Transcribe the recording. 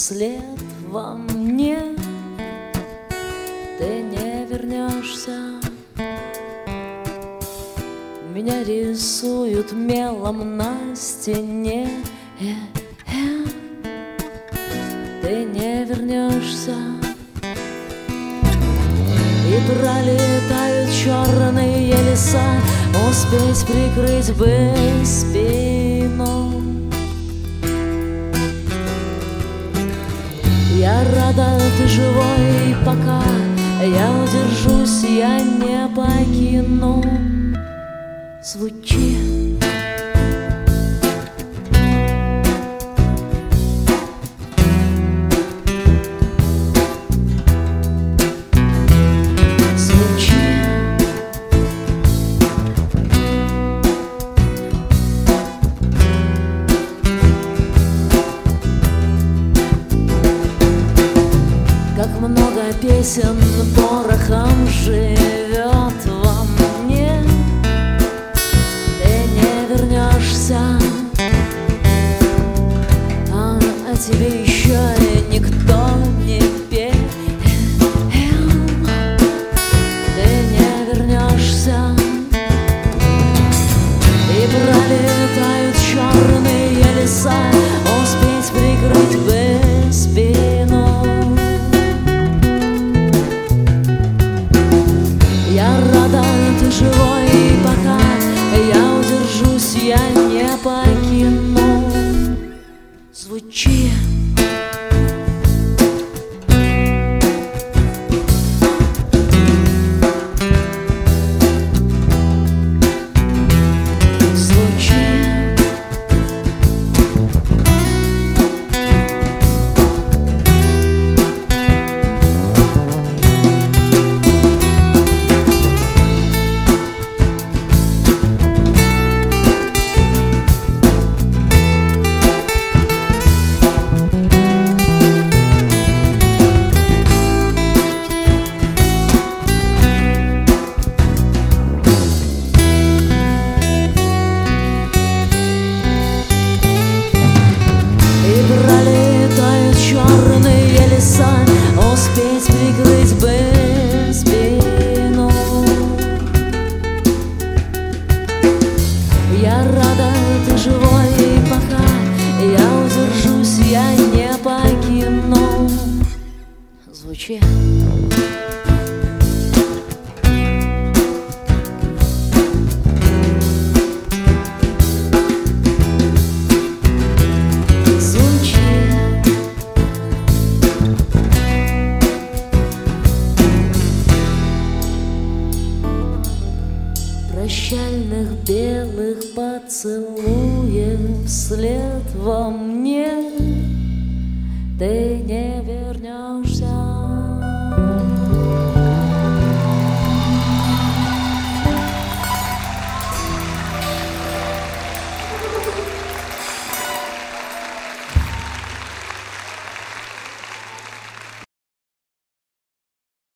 вслед во мне. Ты не вернешься. Меня рисуют мелом на стене. Ты не вернешься. И пролетают черные леса, успеть прикрыть бы спину. Я рада, ты живой, пока я удержусь, я не покину. Звучи. Как много песен порохом живет во мне. Ты не вернешься, а тебе еще никто не пел. Ты не вернешься. И пролетают черные леса, успеть прикрыть бы спину. Я рада, ты живой, пока я удержусь, я не покину. Звучи. Успеть прикрыть бы спину. Я рада, ты живой, пока я удержусь, я не покину. Звучи. Прощальных белых поцелуев вслед во мне. Ты не веришь.